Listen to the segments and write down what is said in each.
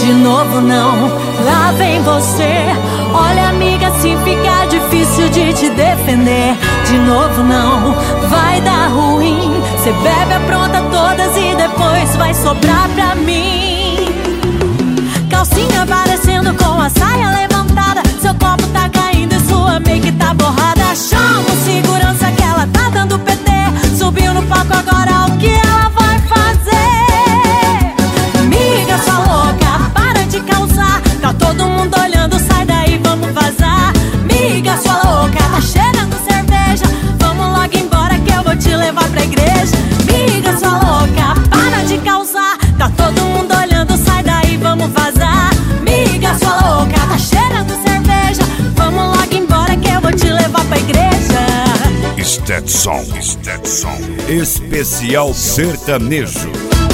De novo não, lá vem você. Olha amiga, assim fica difícil de te defender. De novo não, vai dar ruim. Cê bebe, apronta todas e depois vai sobrar pra mim. Calcinha parecendo com a saia levantada. Seu copo tá caindo e sua make tá borrada. Chama o segurança que ela tá dando PT. Subiu no palco agora, o que ela vai fazer? Amiga, sua louca, para de causar. Tá todo mundo olhando, sai daí, vamos vazar. Amiga, sua louca, tá cheirando cerveja. Vamos logo embora que eu vou te levar pra igreja. Amiga, sua louca, para de causar. Tá todo mundo olhando, sai daí, vamos vazar. Amiga, sua louca, tá cheirando cerveja. Vamos logo embora que eu vou te levar pra igreja. Stetson, especial sertanejo.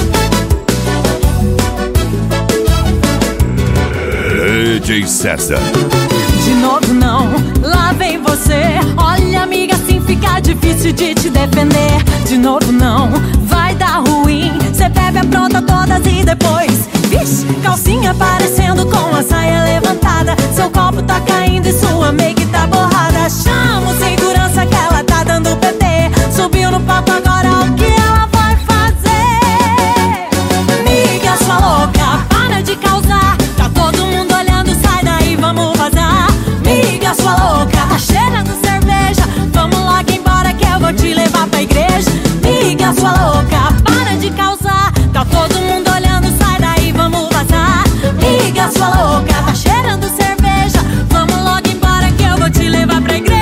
DJ César. De novo não, lá vem você. Olha amiga, assim fica difícil de te defender. De novo não, vai dar ruim. Cê bebe, apronta todas e depois, vixe, calcinha parecendo com a saia levantada. Seu copo tá caindo e sua make tá borrada. Chama o segurança que ela tá dando PT. Subiu no palco agora, o que ela vai fazer? Amiga, sua louca, para de causar. Tá todo mundo olhando, sai daí, vamos vazar. Amiga, sua louca, tá cheirando cerveja. Vamos logo embora que eu vou te levar pra igreja. Amiga, sua louca, para de causar. Tá todo mundo olhando, sai daí, vamos vazar. Amiga, sua louca, tá cheirando cerveja. Vamos logo embora que eu vou te levar pra igreja.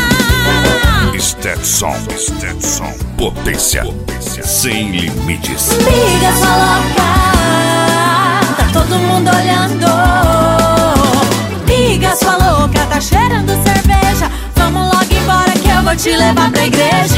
Stetson, potência sem limites. Amiga, sua louca, tá todo mundo olhando. Amiga, sua louca, tá cheirando cerveja. Vamos logo embora que eu vou te levar pra igreja.